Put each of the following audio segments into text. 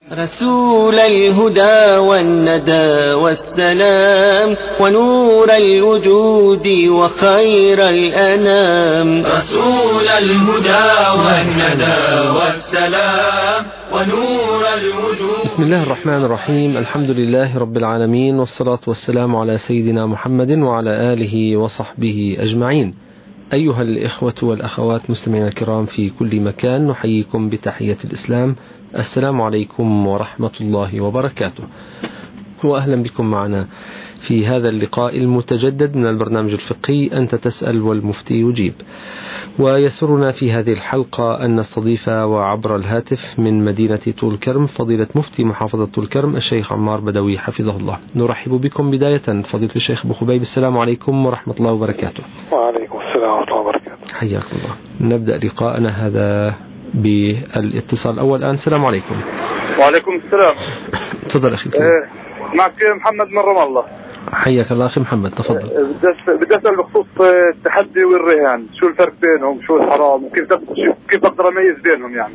رسول الهدى والندى والسلام ونور الوجود وخير الأنام. رسول الهدى والندى والسلام ونور الوجود. بسم الله الرحمن الرحيم. الحمد لله رب العالمين، والصلاة والسلام على سيدنا محمد وعلى آله وصحبه أجمعين. أيها الإخوة والأخوات مستمعينا الكرام في كل مكان، نحييكم بتحية الإسلام. السلام عليكم ورحمة الله وبركاته، وأهلا بكم معنا في هذا اللقاء المتجدد من البرنامج الفقهي أنت تسأل والمفتي يجيب. ويسرنا في هذه الحلقة أن نستضيف وعبر الهاتف من مدينة طول كرم فضيلة مفتي محافظة طول كرم الشيخ عمار بدوي حفظه الله. نرحب بكم بداية فضيلة الشيخ أبو خبيب. السلام عليكم ورحمة الله وبركاته. وعليكم السلام ورحمة الله وبركاته. حياكم الله. نبدأ لقاءنا هذا بالاتصال الأول الآن. السلام عليكم. وعليكم السلام. تفضل أخي. معك محمد من رام الله. حياك الله أخي محمد، تفضل. بدي أسأل بخصوص التحدي والرهان، شو الفرق بينهم، شو الحرام، وكيف أقدر أميز بينهم يعني؟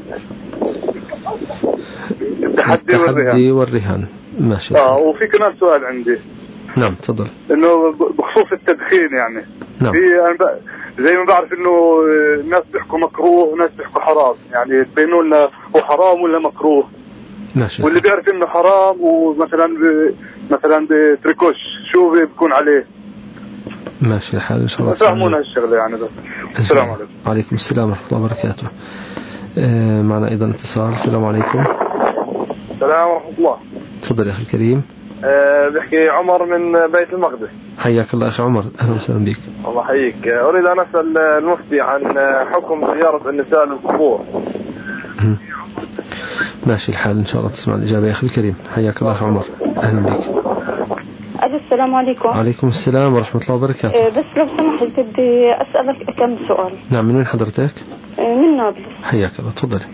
التحدي والرهان. ماشي. وفي كمان سؤال عندي. نعم تفضل. إنه بخصوص التدخين يعني. نعم. زي ما بعرف إنه الناس بيحكوا مكروه وناس بيحكوا حرام، يعني بينوا لنا هو حرام ولا مكروه. ماشي. واللي بيعرف إنه حرام ومثلا مثلا بتركوش شو بيكون عليه. ماشي الحال إن شاء الله. فهمونا هالشغلة يعني بس. السلام عليكم. وعليكم السلام ورحمة الله وبركاته. معنا أيضا اتصال. السلام عليكم. السلام ورحمة الله. تفضل يا أخي الكريم. بحكي عمر من بيت المقدس. حياك الله أخي عمر، أهلا وسهلا بك. الله يحييك. أريد أن أسأل المفتي عن حكم زيارة النساء للقبور. ماشي الحال إن شاء الله تسمع الإجابة يا أخي الكريم. حياك الله أخي عمر، أهلا بك. السلام عليكم. وعليكم السلام ورحمة الله وبركاته. بس لو سمحت بدي أسألك كم سؤال. نعم. من وين حضرتك؟ من نابلس. حياك الله، تفضلي.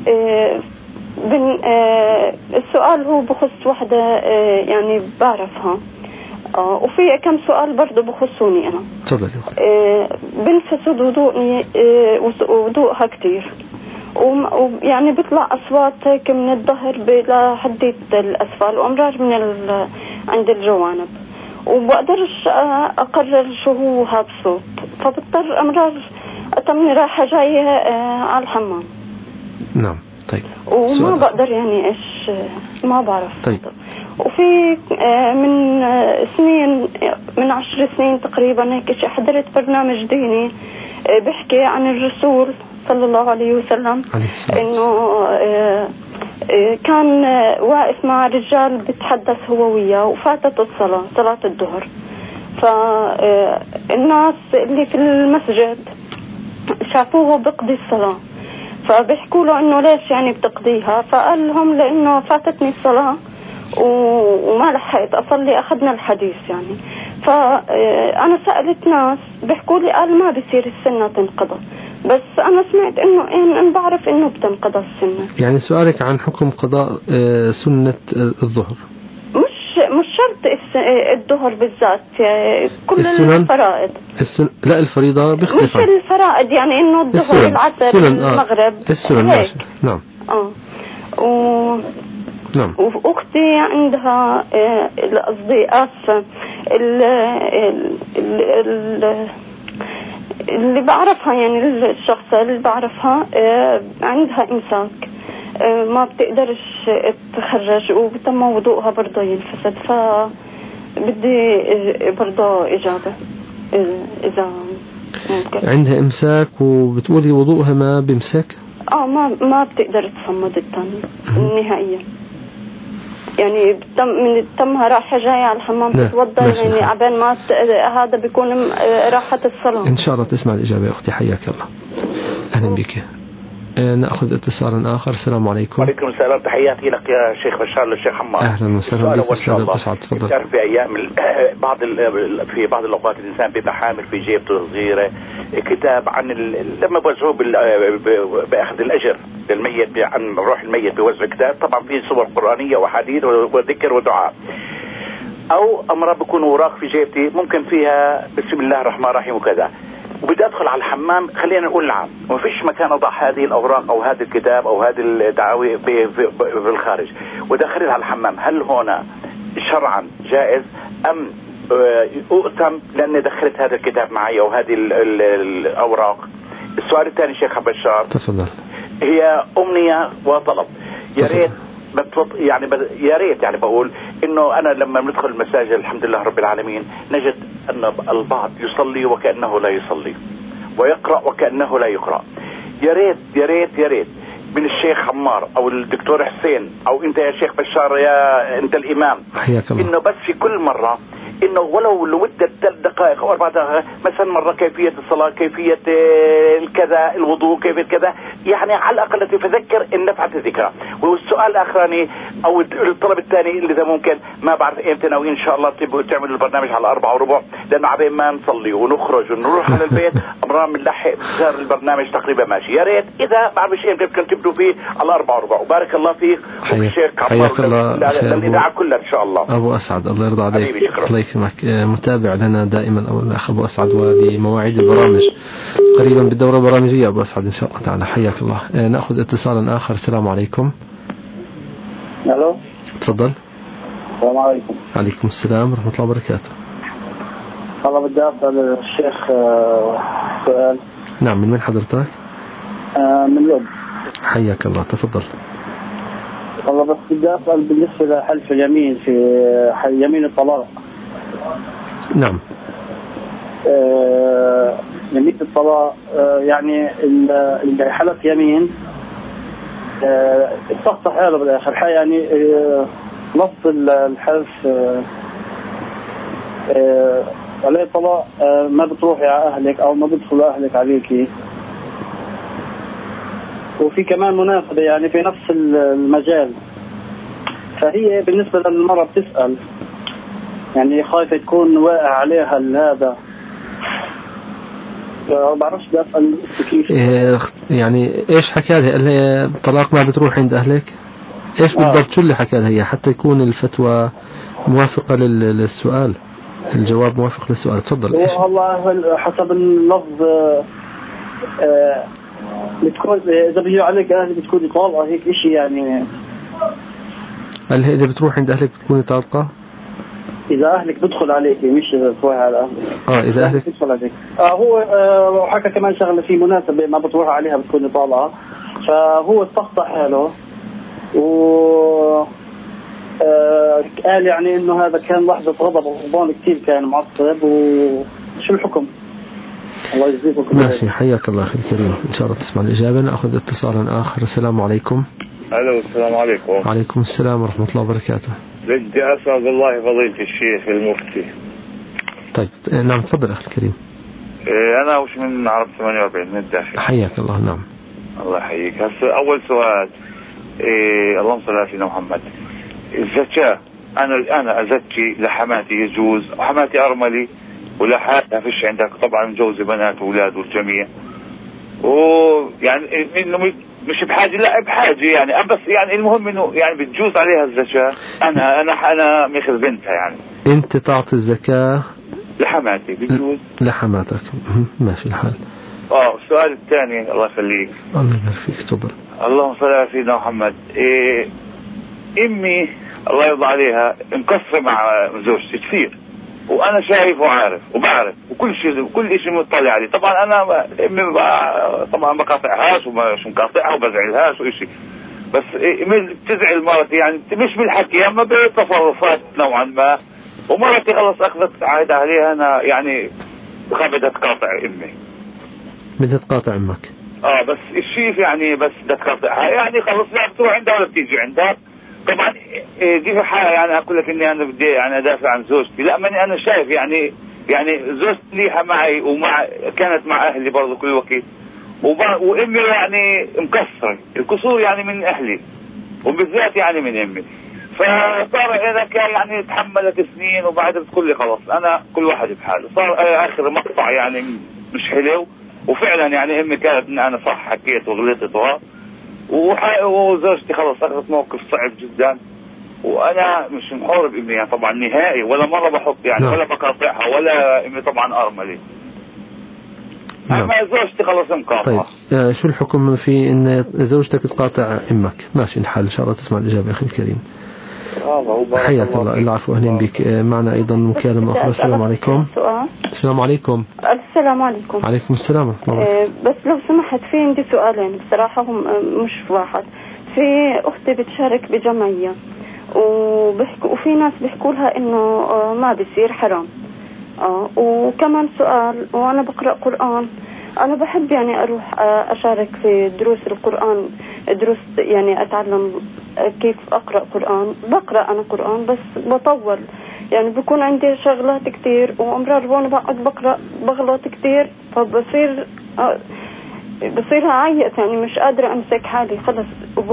السؤال هو بخص وحدة يعني بعرفها، وفي كم سؤال برضو بخصوني أنا. تفضلي. بنفسد وضوءها كتير، ويعني بيطلع أصوات هيك من الظهر لحدية الأسفل وأمرار عند الجوانب، وبقدرش أقرر شو هو هذا الصوت، فبضطر أمرار أتمني رايحة جاية على الحمام. نعم. طيب. وما بقدر يعني إيش ما بعرف. طيب. وفي من سنين، من 10 سنين تقريبا هيك حضرت برنامج ديني بحكي عن الرسول صلى الله عليه وسلم، إنه كان واقف مع رجال بتحدث هو وياه وفاتت الصلاة، صلاة الظهر، فالناس اللي في المسجد شافوه بقضي الصلاة، فبيحكوا له إنه ليش يعني بتقضيها، فقال لهم لأنه فاتتني الصلاة وما لحقت أصلي، أخذنا الحديث يعني. فأنا سألت ناس بيحكوا لي قال ما بيصير السنة تنقضى، بس أنا سمعت إنه أنا بعرف إنه بتنقضى السنة. يعني سؤالك عن حكم قضاء سنة الظهر؟ مش شرط الظهر بالذات، كل الفرائض. لا الفريضة بيختلف. مش الفرائض يعني إنه الظهر العصر المغرب السنن. نعم. نعم. وأختي عندها قصدي آسفة اللي بعرفها، يعني الشخص اللي بعرفها عندها إمساك، ما بتقدرش تخرج وبتم وضوءها برضه ينفسد، فبدي برضه إجابة إذا ممكن. عندها إمساك وبتقولي وضوءها ما بمسك؟ ما بتقدر تصمد التاني نهائيا، يعني من تمها راحة جاية على الحمام تتوضا، يعني عبين ما هذا بيكون راحة الصلاة. إن شاء الله تسمع الإجابة يا أختي. حياك الله، أهلا بك. نأخذ اتصالا آخر. السلام عليكم. وعليكم السلام. تحياتي لك يا شيخ بشار للشيخ عمار. أهلا وسهلا بك أستاذ أسعد. تفضل. تعرف في أيام في بعض الأوقات الإنسان بيبقى حامل في جيبته صغيرة كتاب عن لما بوزعوه بأخذ الأجر للميت، عن روح الميت بوزع كتاب، طبعا فيه صور قرآنية وحديث وذكر ودعاء، أو أمر بيكون وراق في جيبتي ممكن فيها بسم الله الرحمن الرحيم وكذا. وبدي ادخل على الحمام، خلينا نقول العام، وما فيش مكان اضع هذه الاوراق او هذا الكتاب او هذه الدعاوي في الخارج وداخلها على الحمام، هل هنا شرعا جائز ام أؤتم لأني دخلت هذا الكتاب معي أو هذه الأوراق؟ السؤال الثاني شيخ بشار، تفضل. هي أمنية وطلب، يا ريت يعني يا ريت يعني بقول إنه أنا لما ندخل المساجد الحمد لله رب العالمين نجد أن البعض يصلي وكأنه لا يصلي ويقرأ وكأنه لا يقرأ. يا ريت يا ريت يا ريت من الشيخ عمار او الدكتور حسين او انت يا شيخ بشار يا انت الامام، انه بس في كل مرة انه ولو لمدة 3 دقائق او 4 دقائق مثلا مرة كيفية الصلاة، كيفية الكذا، الوضوء، كيفية كذا، يعني على الاقل تتذكر ان نفعت الذكرى. والسؤال الاخراني او الطلب الثاني اللي اذا ممكن ما بعرف امتى ناويين ان شاء الله تبقوا تعملوا البرنامج على 4:15 لانه عبين ما نصلي ونخرج ونروح على البيت امرار بنلحق صار البرنامج تقريبا ماشي. يا ريت اذا بعرفش امتى بدكم تبدوا فيه على 4:15. وبارك الله فيك والشيخ حياك الله للاذاعه كلها ان شاء الله. ابو اسعد الله يرضى عليك، الله يكرمك، متابع لنا دائما او الاخ ابو اسعد ولمواعيد البرامج قريبا بالدوره البرامجيه ابو اسعد ان شاء الله تعالى. حياك الله. ناخذ اتصالا اخر. السلام عليكم. الو تفضل. السلام عليكم. عليكم السلام ورحمه الله وبركاته. والله بدي اسال الشيخ سؤال. نعم، من حضرتك؟ من لب. حياك الله، تفضل. والله بس بدي اسال بالنسبه لحلف اليمين في يمين الطلاق. نعم. يمين الطلاق يعني اللي حلف يمين استصح حاله بالاخر حي يعني نص الحلف عليه طلاق ما بتروحي على اهلك او ما بيدخل اهلك عليكي. وفي كمان مناسبة يعني في نفس المجال، فهي بالنسبة للمرأة بتسأل يعني خايفة تكون واقع عليها هذا، ما بعرفش بدي أسأل كيف يعني إيش حكى لها؟ قال لها طلاق ما بتروح عند أهلك؟ إيش بالضبط شو اللي حكى لها هي حتى يكون الفتوى موافقة للسؤال، الجواب موافق للسؤال؟ تفضل. والله حسب اللفظ بتكون إذا بيجي عليك أهلي بتكوني طالقة هيك إشي يعني. هل إذا بتروح عند أهلك بتكوني طالقة؟ إذا أهلك بدخل عليك مش تروح على أهلك. إذا أهلك بدخل عليك. هو حكى كمان شغلة في مناسبة ما بتروح عليها بتكوني طالقة، فهو استخطأ حاله و قال يعني إنه هذا كان لحظة غضب وغضبان كتير، كان معصب. وشو الحكم؟ الله يجزيكم. ماشي، حياك الله أخي الكريم، إن شاء الله تسمع الإجابة. نأخذ اتصالا آخر. السلام عليكم. ألو السلام عليكم. وعليكم السلام ورحمة الله وبركاته. بدي أسأل الله فضيلة الشيخ المفتي. طيب نعم تفضل أخي الكريم. أنا وش من عرب 48 من الداخل. حياك الله. نعم الله يحييك. هسه أول سؤال اللهم صل على سيدنا محمد. الزكاة أنا أزكي لحماتي يجوز، وحماتي أرملي ولحالها فيش عندك طبعا مجوزة بنات وأولاد والجميع، ويعني إنه مش بحاجة، لا بحاجة يعني، بس يعني المهم إنه يعني بتجوز عليها الزكاة. أنا ماخذ بنتها يعني. أنت تعطي الزكاة لحماتي بتجوز؟ لحماتك ماشي الحال. السؤال الثاني الله يخليك. الله يبارك فيك. تفضل. اللهم صل على سيدنا محمد. أمي الله يرضى عليها مقصرة مع زوجتي كثير، وانا شايف وعارف وبعرف وكل شيء مطلع عليه. طبعا انا امي طبعا بقاطعهاش ومش مقاطعها وبزعلهاش وشيء، بس بتزعل مرتي يعني مش بالحكي اما بالتصرفات نوعا ما. ومرتي خلص اخذت عهد عليها انا يعني بدها تقاطع امي. بدها تقاطع امك؟ بس الشيء يعني بس بدها تقاطعها يعني خلص لا بتروح عندها ولا بتيجي عندها. طبعا دي في حالة يعني اقول لك اني انا بدي يعني ادافع عن زوجتي، لا ماني انا شايف يعني زوجتي ليها معي ومع كانت مع اهلي برضه كل وقت، وامي يعني مكسرة الكسور يعني من اهلي وبالذات يعني من امي. فصار انا كان يعني تحملت سنين وبعد بتقول لي خلاص انا كل واحد بحاله. صار اخر مقطع يعني مش حلو، وفعلا يعني امي كانت ان انا صح حكيت وغلطت وزوجتي خلص اخذت موقف صعب جدا، وانا مش محور بامي يعني طبعا نهائي، ولا مره بحط يعني ولا بقاطعها ولا امي طبعا ارملي. أما زوجتي خلص مقاطعة. طيب شو الحكم في إن زوجتك تقاطع أمك؟ ماشي الحال، إن شاء الله تسمع الإجابة أخي الكريم. حياك الله. العفو، أهلا بك. معنا أيضا مكالمة أخرى. السلام عليكم. السلام عليكم. السلام عليكم. عليكم السلام ورحمة الله. بس لو سمحت، في عندي سؤالين بصراحة، هم مش واحد. في أختي بتشارك بجمعية وفي ناس بيحكوا لها إنه ما بيصير، حرام. وكمان سؤال، وأنا بقرأ قرآن، أنا بحب يعني أروح أشارك في دروس القرآن، دروس يعني أتعلم كيف أقرأ قرآن. بقرأ أنا قرآن بس بطول، يعني بكون عندي شغلات كتير، وأمرار وانا بقعد بقرأ بغلط كتير، فبصير عيط، يعني مش قادرة أمسك حالي خلص.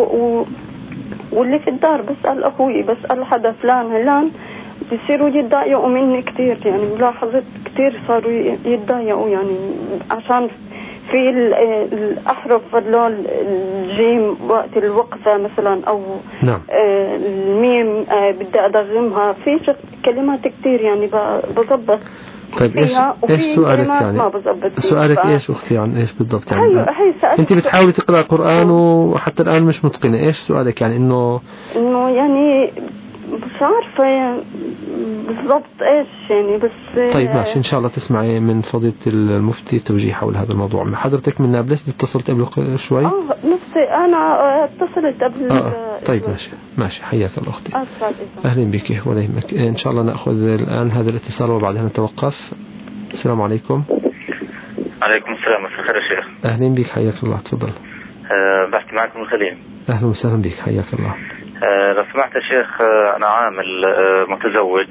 واللي في الدار بسأل أخوي، بسأل حدا فلان علان، بيصيروا يتضايقوا مني كتير. يعني ملاحظة كتير صاروا يتضايقوا، يعني عشان في الأحرف اللون الجيم وقت الوقفة مثلا، أو نعم. الميم بدي أدغمها في كلمات كتير، يعني بضبط. طيب ايش سؤالك يعني؟ سؤالك ايش اختي؟ عن ايش بالضبط يعني؟ انت بتحاولي تقرأ قرآن وحتى الآن مش متقنة، ايش سؤالك يعني؟ انه يعني مش عارفة يعني بالضبط ايش يعني، بس طيب ماشي، ان شاء الله تسمعي من فضيلة المفتي توجيه حول هذا الموضوع. حضرتك من نابلس، اتصلت قبل شوي؟ نفسي انا اتصلت قبل. طيب ماشي حياك الله اختي. اهلا بك ولا يهمك. ان شاء الله ناخذ الان هذا الاتصال وبعدها نتوقف. السلام عليكم. عليكم السلام، مساء الخير يا شيخ. اهلا بك، حياك الله، تفضل. بحكي معكم الخليل. اهلا وسهلا بك، حياك الله. لو سمحت يا شيخ، أنا عامل متزوج،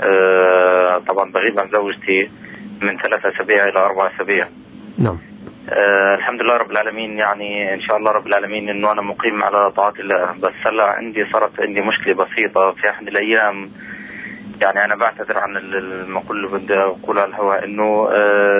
طبعا بغيب عن زوجتي من 3 أسابيع إلى 4 أسابيع. نعم. الحمد لله رب العالمين، يعني إن شاء الله رب العالمين إنه أنا مقيم على طاعة الله. بس هلا صارت عندي مشكلة بسيطة في أحد الأيام. يعني أنا بعتذر عن المقول اللي بدي أقوله على الهواء، إنه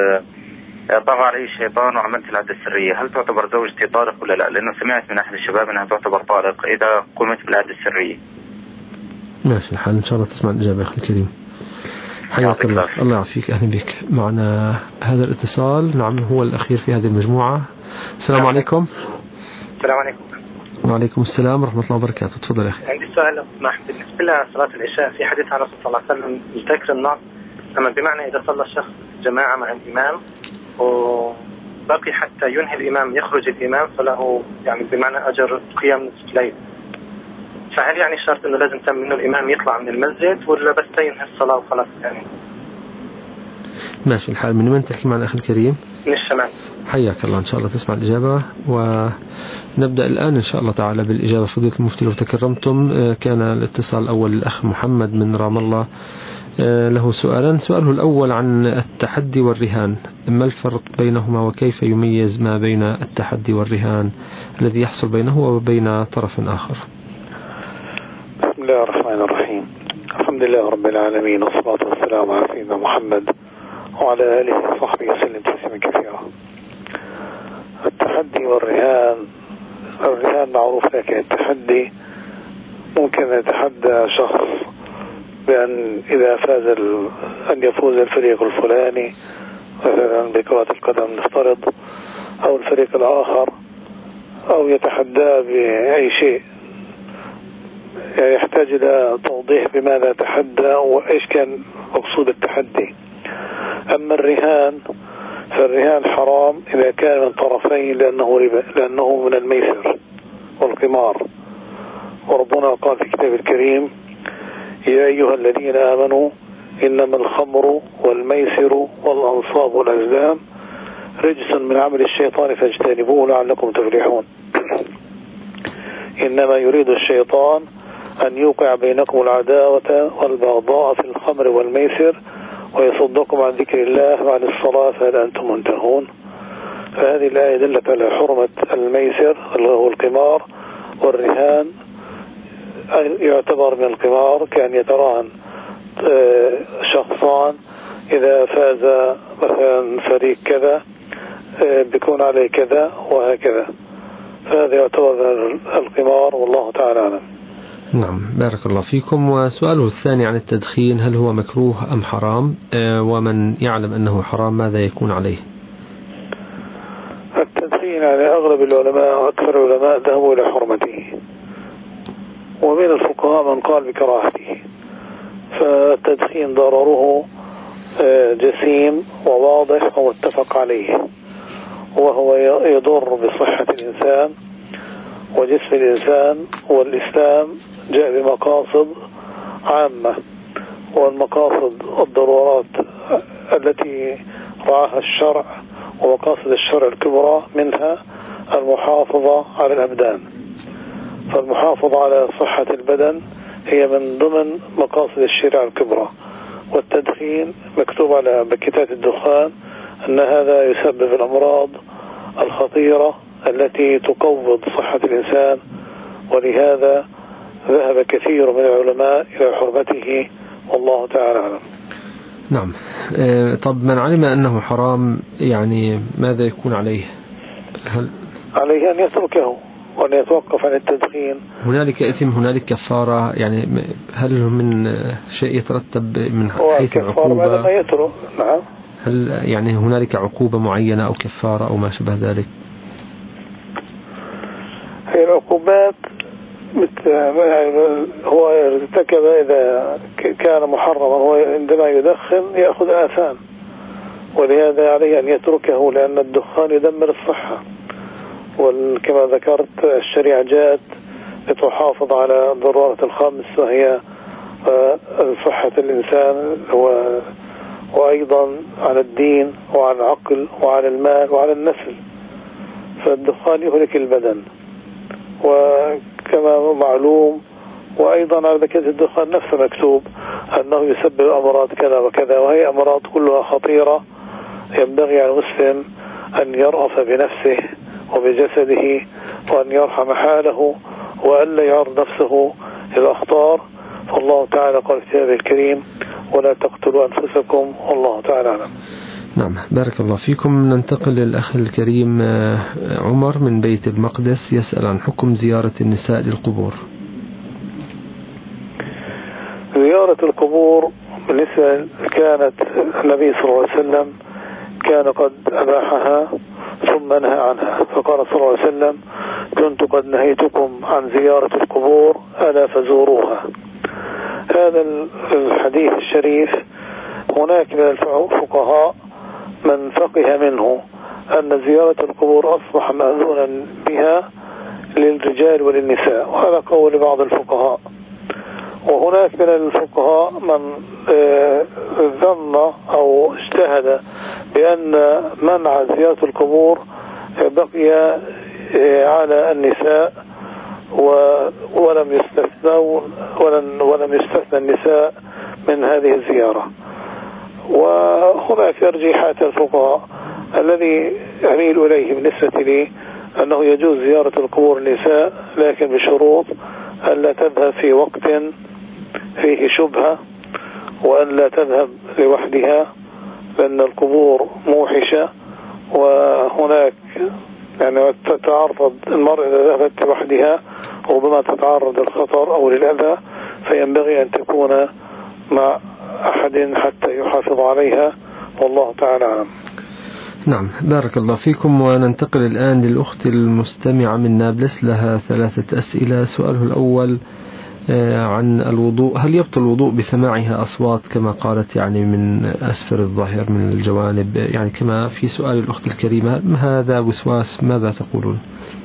طغى علي الشيطان وعملت العدة السرية. هل تعتبر زوجتي طارق ولا لا؟ لأنه سمعت من أحد الشباب أنها تعتبر طارق إذا قمت بالعدة السرية. ماشي الحال، إن شاء الله تسمع الإجابة أخي الكريم. حياك الله. الله يعافيك، أهلا بك. معنا هذا الاتصال، نعم هو الأخير في هذه المجموعة. السلام عليكم. السلام عليكم. وعليكم السلام ورحمة الله وبركاته. تفضل يا أخي. عندي سؤال بالنسبة لصلاة العشاء، في حديث عن الرسول صلى الله عليه وسلم ذكر النص، أما بمعنى إذا صلى الشخص جماعة مع الإمام وبقي حتى ينهي الإمام يخرج الإمام فله يعني بمعنى أجر قيام نصف الليل. فهل يعني شرط إنه لازم تم إنه الإمام يطلع من المسجد ولا بس ينهي الصلاة وخلاص يعني؟ ماشي الحال. من وين تحكي مع الأخ الكريم؟ من الشمال. حياك الله، إن شاء الله تسمع الإجابة ونبدأ الآن إن شاء الله تعالى بالإجابة. فضيلة المفتي لو تكرمتم، كان الاتصال الأول الأخ محمد من رام الله، له سؤالان. سؤاله الأول عن التحدي والرهان، ما الفرق بينهما وكيف يميز ما بين التحدي والرهان الذي يحصل بينه وبين طرف آخر؟ بسم الله الرحمن الرحيم، الحمد لله رب العالمين، والصلاة والسلام على سيدنا محمد وعلى آله وصحبه وسلم تسليما كثيرا. التحدي والرهان، الرهان معروف لكن التحدي ممكن يتحدى شخص بأن إذا فاز أن يفوز الفريق الفلاني مثلا بكرة القدم نفترض، أو الفريق الآخر، أو يتحدى بأي شيء. يعني يحتاج إلى توضيح بماذا تحدى وإيش كان مقصود التحدي. أما الرهان فالرهان حرام إذا كان من طرفين لأنه ربا، لأنه من الميسر والقمار. وربنا قال في كتاب الكريم: يا أيها الذين آمنوا إنما الخمر والميسر والأنصاب والأزلام رجس من عمل الشيطان فاجتنبوه لعلكم تفلحون. إنما يريد الشيطان أن يوقع بينكم العداوة والبغضاء في الخمر والميسر ويصدكم عن ذكر الله وعن الصلاة فهل أنتم منتهون. فهذه الآية دلت على حرمة الميسر اللي هو القمار، والرهان يعتبر من القمار كأن يتراهن شخصان إذا فاز مثلا فريق كذا بيكون عليه كذا وهكذا، فهذا يعتبر من القمار والله تعالى أعلم. نعم بارك الله فيكم. وسؤاله الثاني عن التدخين، هل هو مكروه أم حرام؟ ومن يعلم أنه حرام ماذا يكون عليه؟ التدخين على أغلب العلماء وأكثر العلماء ذهبوا إلى حرمته، ومن الفقهاء من قال بكراهته. فالتدخين ضرره جسيم وواضح ومتفق عليه، وهو يضر بصحة الإنسان وجسم الإنسان. والإسلام جاء بمقاصد عامة، والمقاصد الضرورات التي رعاها الشرع، ومقاصد الشرع الكبرى منها المحافظة على الأبدان. فالمحافظة على صحة البدن هي من ضمن مقاصد الشريعة الكبرى. والتدخين مكتوب على باكيتات الدخان أن هذا يسبب الأمراض الخطيرة التي تقوض صحة الإنسان، ولهذا ذهب كثير من العلماء إلى حرمته، والله تعالى أعلم. نعم. طب من علم أنه حرام يعني ماذا يكون عليه؟ عليه أن يتركه وأن يتوقف عن التدخين. هنالك إثم، هنالك كفارة، يعني هل من شيء يترتب من حيث العقوبة؟ ما يترك. نعم. هل يعني هنالك عقوبة معينة أو كفارة أو ما شبه ذلك؟ هي العقوبات هو ارتكب إذا كان محرما، هو عندما يدخن يأخذ آثام، ولهذا عليه أن يتركه، لأن الدخان يدمر الصحة. وكما ذكرت الشريعة جاءت لتحافظ على ضرورة الخمس، وهي صحة الإنسان وأيضا على الدين وعلى العقل وعلى المال وعلى النسل. فالدخان يهلك البدن، وكما معلوم وأيضا على ذكاء الدخان نفسه مكتوب أنه يسبب أمراض كذا وكذا، وهي أمراض كلها خطيرة. ينبغي على المسلم أن يرأف بنفسه وبجسده، وأن يرحم حاله، وألا يعرض نفسه للأخطار. فالله تعالى قال في كتابه الكريم: ولا تقتلوا أنفسكم، والله تعالى أعلم. نعم، بارك الله فيكم. ننتقل للأخ الكريم عمر من بيت المقدس، يسأل عن حكم زيارة النساء للقبور. زيارة القبور بالنسبة كانت النبي صلى الله عليه وسلم كان قد أباحها ثم نهى عنها، فقال صلى الله عليه وسلم: كنت قد نهيتكم عن زيارة القبور ألا فزوروها. هذا الحديث الشريف هناك من الفقهاء من فقه منه أن زيارة القبور أصبح مأذونا بها للرجال وللنساء، وهذا قول بعض الفقهاء. وهناك من الفقهاء من ظن أو اجتهد بأن منع زيارة القبور بقي على النساء، ولم يستثنى النساء من هذه الزيارة. وهناك ترجيحات الفقهاء. الذي أميل إليه بالنسبة لي أنه يجوز زيارة القبور النساء، لكن بشروط ألا تذهب في وقت فيه شبهة، وأن لا تذهب لوحدها، لأن القبور موحشة، وهناك يعني تتعرض المرء إذا ذهبت لوحدها ربما تتعرض للخطر أو للأذى، فينبغي أن تكون مع أحد حتى يحافظ عليها، والله تعالى أعلم. نعم، بارك الله فيكم. وننتقل الآن للأخت المستمعة من نابلس، لها 3 أسئلة. سؤاله الأول عن الوضوء: هل يبطل الوضوء بسماعها أصوات كما قالت يعني من أسفل الظهر من الجوانب، يعني كما في سؤال الأخت الكريمة؟ هذا وسواس، ماذا تقولون؟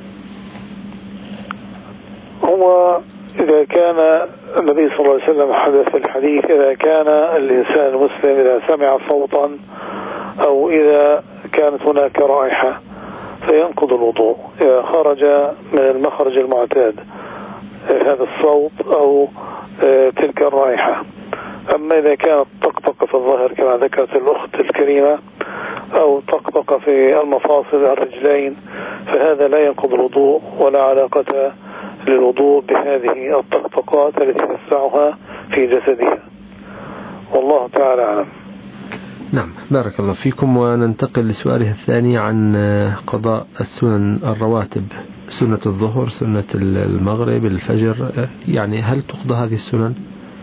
هو إذا كان النبي صلى الله عليه وسلم حدث في الحديث: إذا كان الإنسان المسلم إذا سمع صوتا أو إذا كانت هناك رائحة فينقض الوضوء إذا خرج من المخرج المعتاد هذا الصوت أو تلك الرائحة. أما إذا كانت طقطقة في الظهر كما ذكرت الأخت الكريمة، أو طقطقة في المفاصل الرجلين، فهذا لا ينقض الوضوء، ولا علاقة للوضوء بهذه الطقطقات التي تسمعها في جسدها، والله تعالى أعلم. نعم، بارك الله فيكم. وننتقل لسؤاله الثاني عن قضاء السنن الرواتب، سنة الظهر، سنة المغرب، الفجر، يعني هل تقضى هذه السنن؟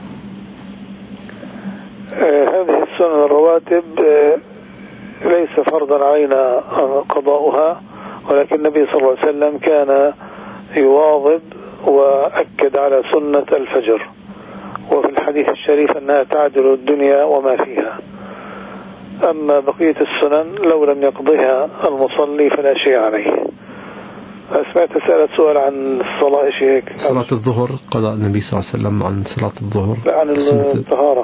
هذه السنن الرواتب ليس فرضا علينا قضاؤها، ولكن النبي صلى الله عليه وسلم كان يواظب وأكد على سنة الفجر، وفي الحديث الشريف أنها تعدل الدنيا وما فيها. أما بقية السنن لو لم يقضيها المصلي فلا شيء عليه. سمعت سؤال عن الصلاة شيء صلاة الظهر، قضاء النبي صلى الله عليه وسلم عن صلاة الظهر، لا عن الطهارة.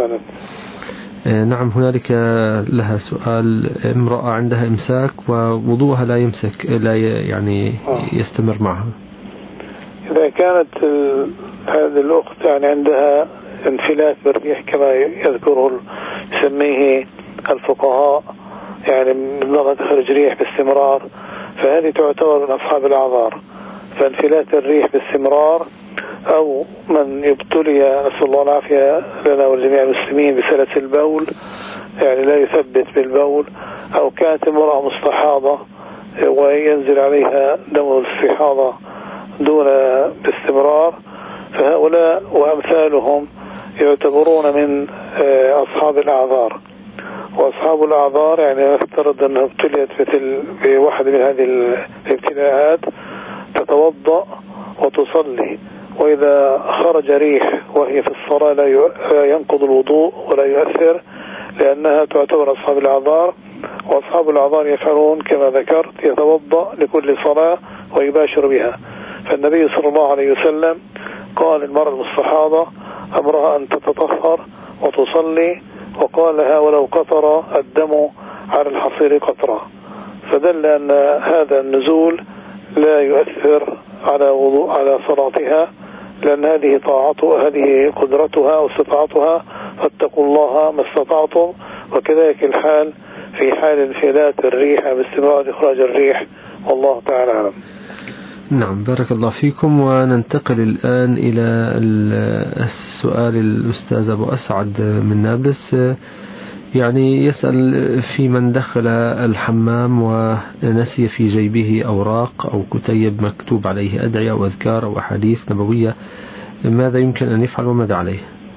نعم، هنالك لها سؤال. امرأة عندها إمساك ووضوءها لا يمسك، لا يعني يستمر معها. إذا كانت هذه الأخت يعني عندها انفلات بالريح كما يذكره يسميه الفقهاء، يعني ضغط خرج ريح باستمرار، فهذه تعتبر من أصحاب الأعذار. فانفلات الريح باستمرار، أو من يبتلي نسأل الله العافية لنا ولجميع المسلمين بسلس البول، يعني لا يثبت بالبول، أو كانت امرأة مستحاضة وينزل عليها دم الاستحاضة دون باستمرار، فهؤلاء وأمثالهم يعتبرون من أصحاب الأعذار. وأصحاب الأعذار يعني نفترض أنها ابتليت بواحد من هذه الابتلاءات تتوضأ وتصلي، وإذا خرج ريح وهي في الصلاة لا ينقض الوضوء ولا يؤثر، لأنها تعتبر أصحاب الأعذار. وأصحاب الأعذار يفعلون كما ذكرت، يتوضأ لكل صلاة ويباشر بها. فالنبي صلى الله عليه وسلم قال المرأة المستحاضة أمرها أن تتطهر وتصلي، وقال لها ولو قطر الدم على الحصير قطرة، فدل أن هذا النزول لا يؤثر على صلاتها، لأن هذه طاعته، هذه قدرتها واستطاعتها، فاتقوا الله ما استطعتم. وكذلك الحال في حال انفلات الريح باستمرار إخراج الريح، والله تعالى أعلم. نعم، بارك الله فيكم. وننتقل الآن إلى السؤال الأستاذ أبو أسعد من نابلس، يعني يسأل في من دخل الحمام ونسي في جيبه أوراق أو كتيب مكتوب عليه أدعية أو أذكار أو أحاديث نبوية، ماذا يمكن أن يفعل وماذا عليه؟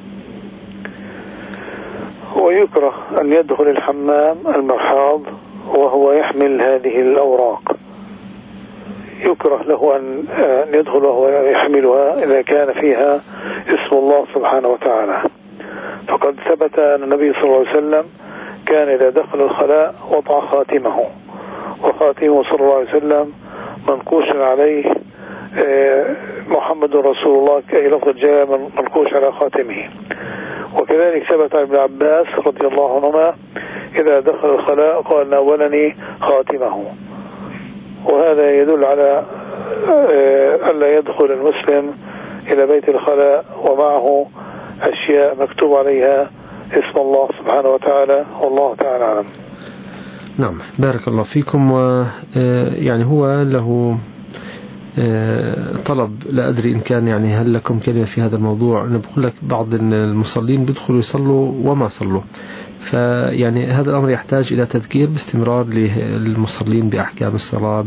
هو يكره أن يدخل الحمام المرحاض وهو يحمل هذه الأوراق، يكره له أن يدخل وهو يحملها إذا كان فيها اسم الله سبحانه وتعالى. فقد ثبت أن النبي صلى الله عليه وسلم كان إذا دخل الخلاء وضع خاتمه، وخاتمه صلى الله عليه وسلم منقوش عليه محمد رسول الله، كأي لفظ جاء منقوش على خاتمه. وكذلك ثبت عن ابن عباس رضي الله عنهما إذا دخل الخلاء قال ناولني خاتمه. وهذا يدل على ألا يدخل المسلم إلى بيت الخلاء ومعه أشياء مكتوب عليها اسم الله سبحانه وتعالى، والله تعالى أعلم. نعم، بارك الله فيكم. ويعني هو له طلب، لا أدري إن كان يعني هل لكم كلمة في هذا الموضوع. أنا بقول لك بعض المصلين بيدخلوا يصلوا وما صلوا، فيعني هذا الأمر يحتاج إلى تذكير باستمرار للمصلين بأحكام الصلاة،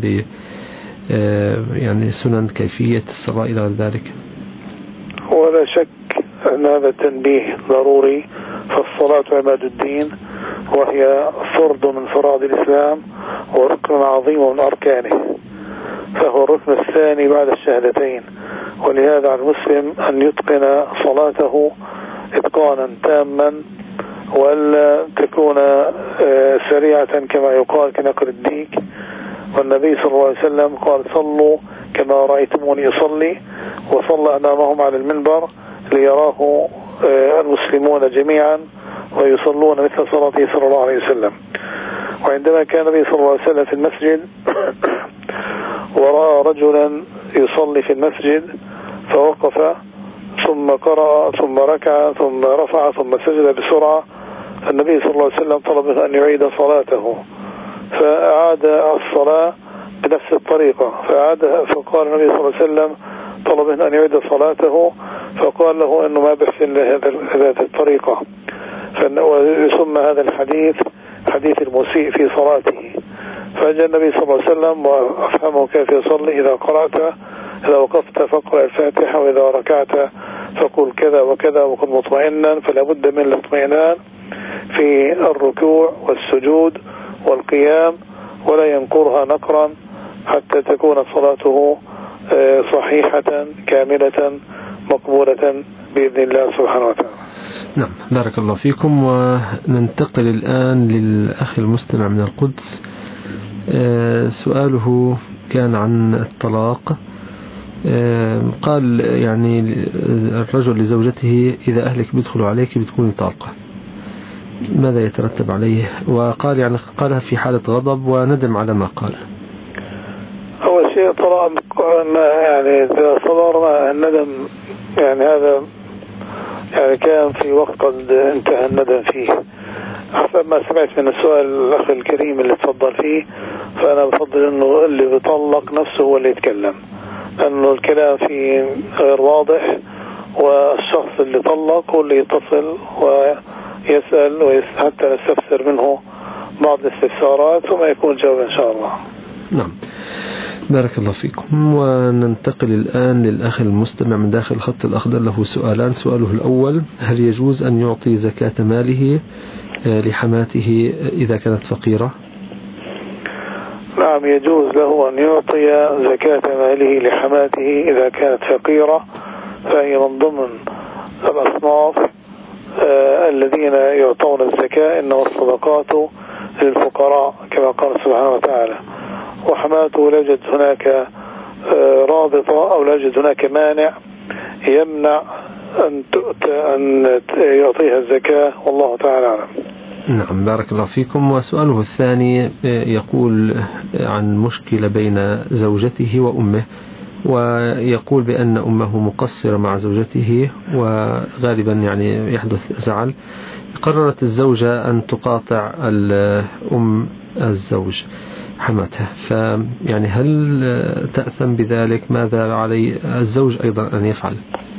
يعني سنن كيفية الصلاة إلى غير ذلك. ولا شك أن هذا التنبيه ضروري، فالصلاة عماد الدين، وهي فرض من فرائض الإسلام وركن عظيم من أركانه، فهو الركن الثاني بعد الشهادتين. ولهذا على المسلم أن يتقن صلاته إتقانا تاما، وألا تكون سريعة كما يقال كنقر الديك. والنبي صلى الله عليه وسلم قال صلوا كما رأيتموني يصلي، وصلى أمامهم على المنبر ليراه المسلمون جميعا ويصلون مثل صلاته صلى الله عليه وسلم. وعندما كان النبي صلى الله عليه وسلم في المسجد ورأى رجلا يصلي في المسجد فوقف ثم قرأ ثم ركع ثم رفع ثم سجد بسرعة، النبي صلى الله عليه وسلم طلب منه أن يعيد صلاته، فأعاد الصلاة بنفس الطريقة فأعادها. فقال النبي صلى الله عليه وسلم طلب منه أن يعيد صلاته، فقال له أنه ما بيحسن هذه الطريقة، ويسمى هذا الحديث حديث المسيء في صلاته. فجاء النبي صلى الله عليه وسلم وأفهمه كيف يصلي: إذا وقفت فاقرأ الفاتحة، وإذا ركعت فقل كذا وكذا وكن مطمئنا. فلا بد من الاطمئنان في الركوع والسجود والقيام، ولا ينقرها نقرا حتى تكون صلاته صحيحة كاملة مقبولة بإذن الله سبحانه وتعالى. نعم، بارك الله فيكم. وننتقل الآن للأخ المستمع من القدس. سؤاله كان عن الطلاق. قال يعني الرجل لزوجته إذا أهلك بيدخلوا عليك بتكوني طالقة، ماذا يترتب عليه؟ وقال يعني قالها في حالة غضب وندم على ما قال. أول شيء طلاق يعني صدر الندم، يعني هذا يعني كان في وقت قد انتهى الندم فيه. حسب ما سمعت من السؤال الأخ الكريم اللي تفضل فيه، فأنا بفضل إنه اللي بيطلق نفسه هو اللي يتكلم، لأنه الكلام فيه غير واضح، والشخص اللي طلق هو اللي يتصل ويسأل حتى نستفسر منه بعض الاستفسارات وما يكون جواب إن شاء الله. نعم، بارك الله فيكم. وننتقل الآن للأخ المستمع من داخل الخط الأخضر، له سؤالان. سؤاله الأول: هل يجوز أن يعطي زكاة ماله لحماته إذا كانت فقيرة؟ نعم، يجوز له أن يعطي زكاة ماله لحماته إذا كانت فقيرة، فهي من ضمن الأصناف الذين يعطون الزكاة، إنما الصدقات للفقراء كما قال سبحانه وتعالى. وحماته لا يوجد هناك رابطة أو لا يوجد هناك مانع يمنع أن يعطيها الزكاة، والله تعالى أعلم. نعم، بارك الله فيكم. وسؤاله الثاني يقول عن مشكلة بين زوجته وأمه، ويقول بأن أمه مقصرة مع زوجته وغالبا يعني يحدث زعل. قررت الزوجة أن تقاطع الأم الزوج حماتها، فيعني هل تأثم بذلك؟ ماذا علي الزوج أيضا أن يفعل؟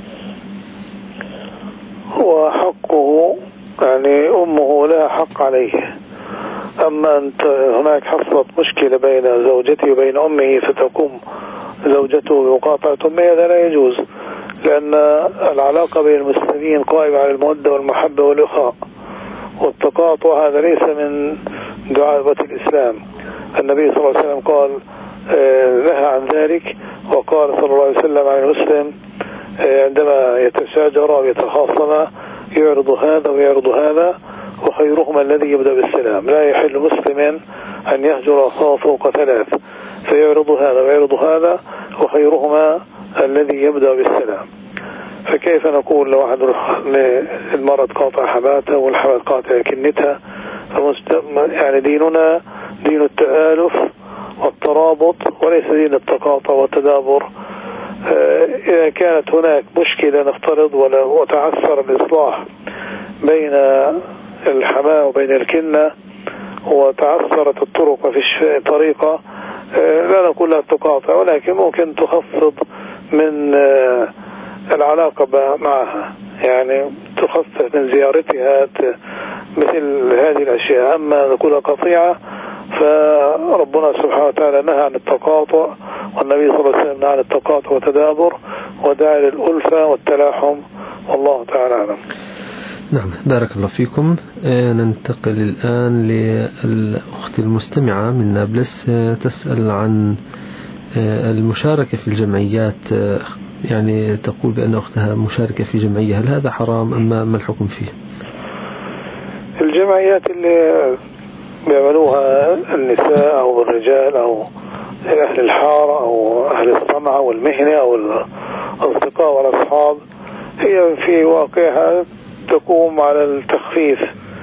هو حقه، يعني أمه لا حق عليه. أما أنت هناك حصلت مشكلة بين زوجته وبين أمه فتقوم زوجته بمقاطعة أمه، هذا لا يجوز، لأن العلاقة بين المسلمين قائمة على المودة والمحبة والإخاء، والتقاطع هذا ليس من دعابة الإسلام. النبي صلى الله عليه وسلم قال نهى عن ذلك، وقال صلى الله عليه وسلم عن المسلم عندما يتشاجر أو يتخاصم يعرض هذا ويعرض هذا، وخيرهما الذي يبدأ بالسلام. لا يحل مسلم أن يهجر أخاه فوق ثلاث، فيعرض هذا ويعرض هذا، وخيرهما الذي يبدأ بالسلام. فكيف نقول لو المرأة قاطع حماتها والحماة قاطع كنتها؟ يعني ديننا دين التآلف والترابط وليس دين التقاطع والتدابر. إذا كانت هناك مشكلة نفترض وتعثر الإصلاح بين الحماة وبين الكنة وتعثرت الطرق في طريقة، لا نقول لها تقاطع، ولكن ممكن تخفض من العلاقة معها، يعني تخفف من زيارتها مثل هذه الأشياء. أما نقول قطيعة فربنا سبحانه وتعالى نهى عن التقاطع، والنبي صلى الله عليه وسلم نهى عن التقاطع والتدابر وداعي للألفة والتلاحم، والله تعالى أعلم. نعم، بارك الله فيكم. ننتقل الآن للأخت المستمعة من نابلس، تسأل عن المشاركة في الجمعيات. يعني تقول بأن أختها مشاركة في جمعية، هل هذا حرام أم ما الحكم فيه؟ الجمعيات اللي بيعملوها النساء أو الرجال أو أهل الحارة أو أهل الصنعة والمهنة أو الأصدقاء والأصحاب، هي في واقعها تقوم على التخفيف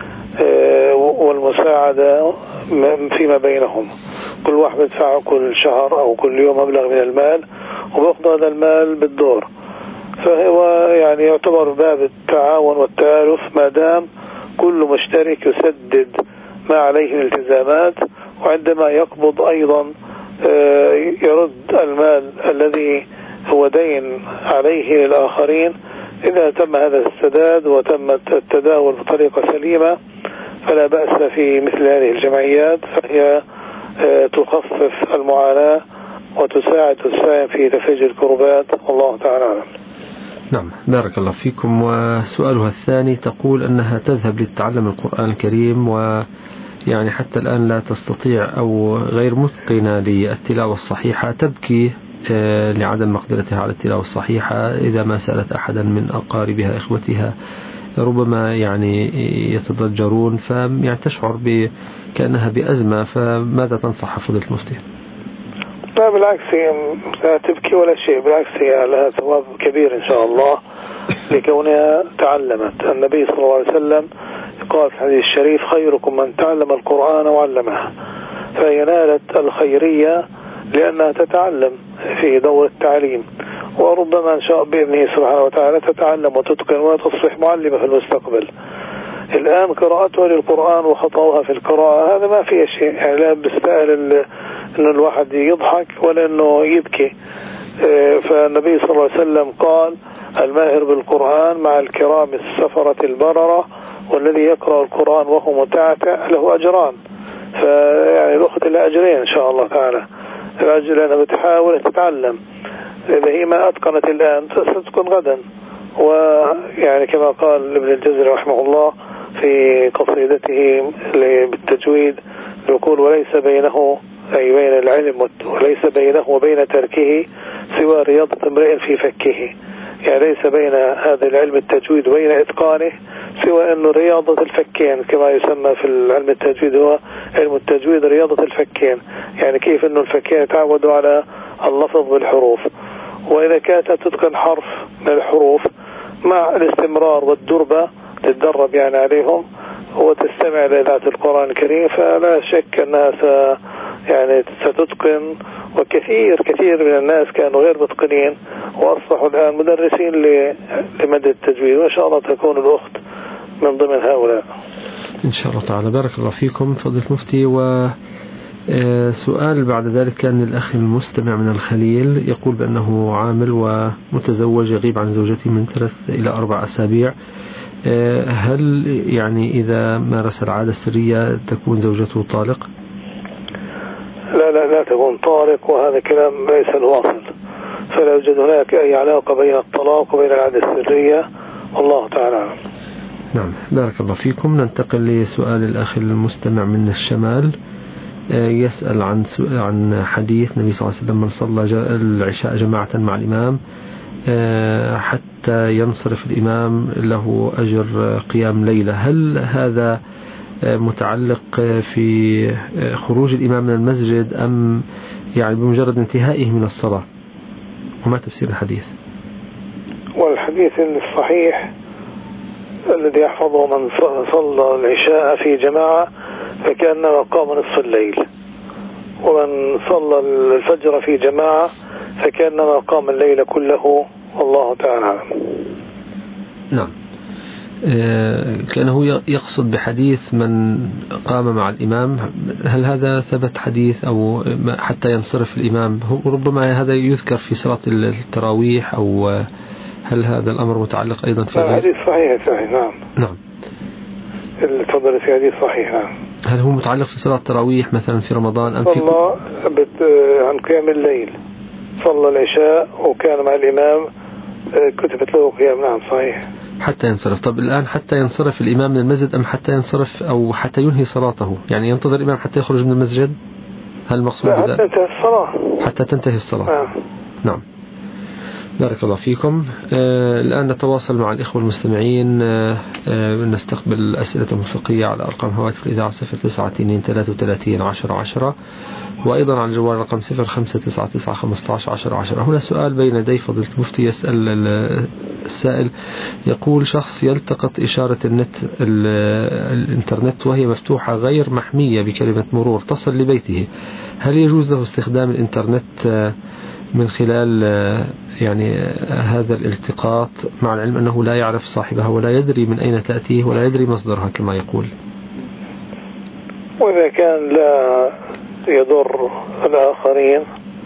والمساعدة فيما بينهم. كل واحد يدفع كل شهر أو كل يوم مبلغ من المال، وبياخذ هذا المال بالدور، فهو يعني يعتبر باب التعاون والتآلف ما دام كل مشترك يسدد ما عليه من التزامات، وعندما يقبض أيضا يرد المال الذي هو دين عليه للآخرين. إذا تم هذا السداد وتم التداول بطريقة سليمة فلا بأس في مثل هذه الجمعيات، فهي تخفف المعاناة وتساعد وتساهم في تفريج الكربات، والله تعالى أعلم. نعم، بارك الله فيكم. وسؤالها الثاني تقول أنها تذهب لتتعلم القرآن الكريم، يعني حتى الآن لا تستطيع أو غير متقنة للتلاوة الصحيحة، تبكي لعدم مقدرتها على التلاوة الصحيحة، إذا ما سألت أحدا من أقاربها إخوتها ربما يعني يتضجرون، فيعني تشعر كأنها بأزمة. فماذا تنصح فضيلة المفتي؟ لا بالعكس، هي لا تبكي ولا شيء، بالعكس هي لها ثواب كبير إن شاء الله لكونها تعلمت. النبي صلى الله عليه وسلم قال في الحديث الشريف: خيركم من تعلم القرآن وعلمه. فهي نالت الخيرية لأنها تتعلم في دور التعليم، وربما إن شاء بإذنه سبحانه وتعالى تتعلم وتتقن وتصبح معلمة في المستقبل. الآن قراءتها للقرآن وخطأها في القراءة هذا ما فيه شيء، يعني لا بيستاهل إنه الواحد يضحك ولا إنه يبكي. فالنبي صلى الله عليه وسلم قال: الماهر بالقرآن مع الكرام السفرة البررة، والذي يقرأ القرآن وهو متعتع له أجران. فيعني الأخت لها أجرين إن شاء الله تعالى، الأجر أنها بتحاول تتعلم، إذا هي ما أتقنت الآن ستتقن غدا. ويعني كما قال ابن الجزري رحمه الله في قصيدته بالتجويد يقول: وليس بينه أي بين العلم وليس بينه وبين تركه سوى رياضة امرئ في فكه. يعني ليس بين هذا العلم التجويد وبين إتقانه سوى أنه رياضة الفكين، كما يسمى في العلم التجويد هو علم التجويد رياضة الفكين، يعني كيف أنه الفكين يتعودوا على اللفظ بالحروف. وإذا كانت تتقن حرف من الحروف مع الاستمرار والدربة تتدرب يعني عليهم وتستمع لإذاعة القرآن الكريم، فلا شك أنها يعني ستتقن. وكثير من الناس كانوا غير متقنين وأصبحوا الآن مدرسين لمادة التجويد، وإن شاء الله تكون الأخت من ضمن هؤلاء إن شاء الله تعالى. بارك الله فيكم فضيلة المفتي. وسؤال بعد ذلك كان الأخ المستمع من الخليل يقول بأنه عامل ومتزوج، يغيب عن زوجته من 3 إلى 4 أسابيع. هل يعني إذا مارس العادة السرية تكون زوجته طالق؟ لا تكون طارق، وهذا كلام ليس الواصل، فلا يوجد هناك أي علاقة بين الطلاق وبين العادة السرية، والله تعالى. نعم بارك الله فيكم. ننتقل لسؤال الأخ المستمع من الشمال، يسأل عن حديث النبي صلى الله عليه وسلم: من صلى العشاء جماعة مع الإمام حتى ينصرف الإمام له أجر قيام ليلة. هل هذا متعلق في خروج الإمام من المسجد أم يعني بمجرد انتهائه من الصلاة؟ وما تفسير الحديث؟ والحديث الصحيح الذي يحفظه: من صلى العشاء في جماعة فكأنما قام نصف الليل، ومن صلى الفجر في جماعة فكأنما قام الليل كله، والله تعالى. نعم. كأنه يقصد بحديث من قام مع الإمام، هل هذا ثبت حديث أو حتى ينصرف الإمام؟ ربما هذا يذكر في صلاة التراويح، أو هل هذا الأمر متعلق أيضا في الحديث صحيح؟ نعم الفضل في حديث صحيح. نعم. هل هو متعلق في صلاة التراويح مثلا في رمضان أم في صلى عن قيام الليل، صلى العشاء وكان مع الإمام كتبت له قيام؟ نعم صحيح. حتى ينصرف. طب الآن حتى ينصرف الإمام من المسجد أم حتى ينصرف أو حتى ينهي صلاته؟ يعني ينتظر الإمام حتى يخرج من المسجد؟ هل المقصود حتى تنتهي الصلاة؟ حتى تنتهي الصلاة. نعم بارك الله فيكم. الآن نتواصل مع الإخوة المستمعين، نستقبل أسئلة الفقهية على أرقام هواتف الإذاعة 0932331010 وأيضا على الجوال رقم 0599151010. هنا سؤال بين يدي فضيلة المفتي. يسأل السائل، يقول: شخص يلتقط إشارة الإنترنت وهي مفتوحة غير محمية بكلمة مرور تصل لبيته، هل يجوز له استخدام الإنترنت من خلال يعني هذا الالتقاط، مع العلم أنه لا يعرف صاحبها ولا يدري من أين تأتيه ولا يدري مصدرها كما يقول؟ وإذا كان لا يضر الآخرين،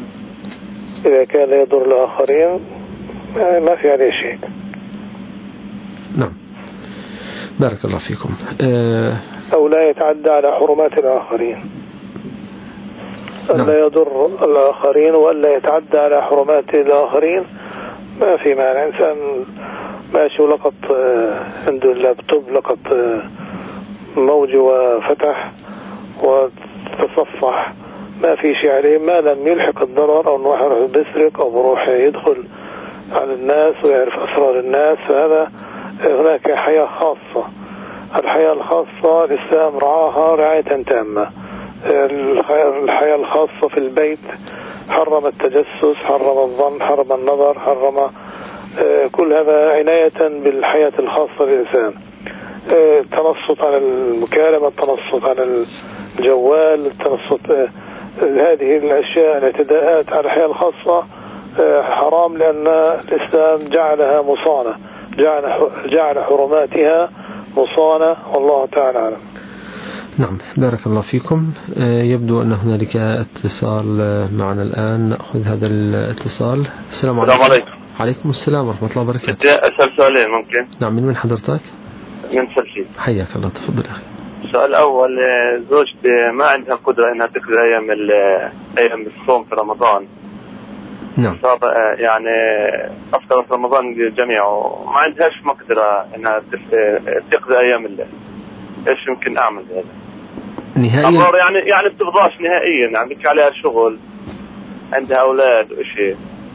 ما في عليه شيء. نعم بارك الله فيكم. أو لا يتعدى على حرمات الآخرين، أن لا يضر الآخرين وألا يتعدى على حرمات الآخرين، ما في معنى. إنسان ماشي ولقط عنده اللابتوب لقط موج وفتح وتصفح ما في شيء عليه ما لم يلحق الضرر، أو أنه واحد يروح بيسرق أو بروح يدخل على الناس ويعرف أسرار الناس. فهذا هناك حياة خاصة. الحياة الخاصة الإسلام رعاها رعاية تامة. الحياة الخاصة في البيت حرم التجسس، حرم الظن، حرم النظر، حرم كل هذا عناية بالحياة الخاصة للإنسان. التنصت على المكالمة، التنصت على الجوال، التنصت، هذه الأشياء الاعتداءات على الحياة الخاصة حرام، لأن الإسلام جعلها مصانة، جعل حرماتها مصانة، والله تعالى أعلم. نعم، بارك الله فيكم. يبدو أن هنالك اتصال معنا الآن، نأخذ هذا الاتصال. السلام عليكم. عليكم السلام ورحمة الله وبركاته. بدي أسأل سؤالين ممكن؟ نعم، من حضرتك؟ من سلسلة. حياك الله، تفضل أخي. السؤال الأول، زوجتي ما عندها قدرة أنها تقضي أيام الصوم في رمضان. نعم. يعني أفطر في رمضان جميعه، ما عندهاش مقدرة أنها تقضي أيام الله. إيش يمكن أعمل هذا؟ نهائيا يعني بتفضاش نهائيا، يعني بك عليها شغل، عندها أولاد وإشي.